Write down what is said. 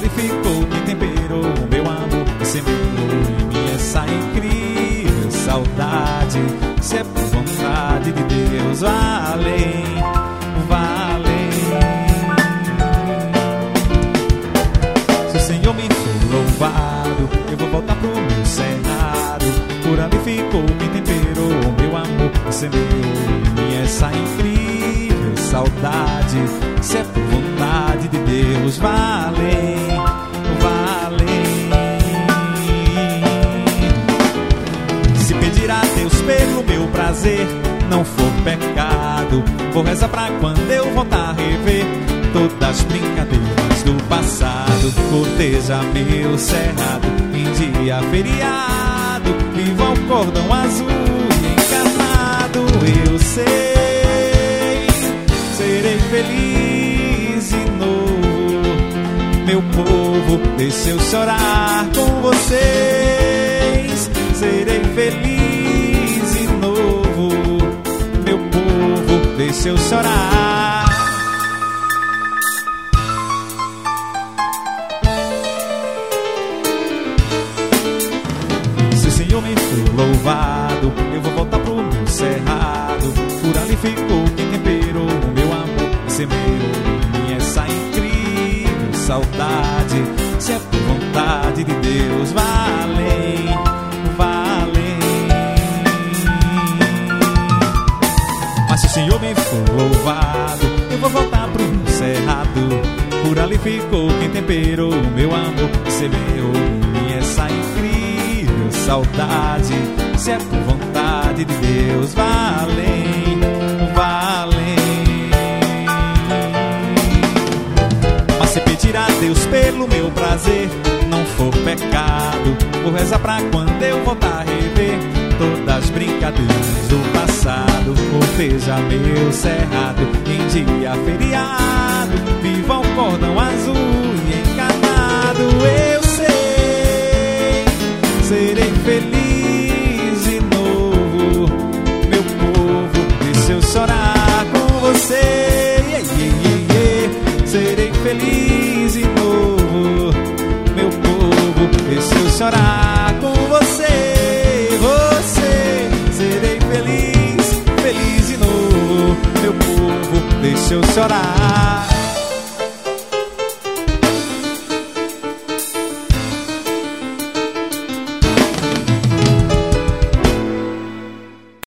ali ficou quem temperou o meu amor e semeou em mim essa incrível saudade. Se é por vontade de Deus, vá além, vá além. Se o Senhor me for louvado, eu vou voltar pro meu cerrado. Por ali ficou quem temperou o meu amor e semeou em mim essa incrível saudade. Se é por vontade de Deus, vá além, vá além. Se pedir a Deus pelo meu prazer não for pecado, vou rezar pra quando eu voltar a rever todas as brincadeiras do passado. Corteja meu cerrado em dia feriado, viva o cordão azul e encarnado. Eu sei, serei feliz de novo, meu povo, deixa eu chorar com vocês. Serei feliz de novo, meu povo, deixa eu chorar. Se o Senhor me for louvado, eu vou voltar pro meu cerrado. Por ali ficou quem temperou o meu amor e semeou em mim essa incrível saudade. Se é por vontade de Deus, vá além, vá além. Mas se o Senhor me for louvado, eu vou voltar pro meu cerrado. Por ali ficou quem temperou o meu amor e semeou em mim essa incrível saudade. Se é por vontade de Deus, vá além, vá além. Mas se pedir a Deus pelo meu prazer não for pecado, vou rezar pra quando eu voltar a rever todas as brincadeiras do passado. Corteja meu cerrado em dia feriado, viva o cordão azul e encarnado. Eu sei, serei feliz de novo, meu povo, deixa eu chorar com você. Serei feliz de novo, meu povo, deixa eu chorar com você. Você, serei feliz, feliz de novo, meu povo, deixa eu chorar.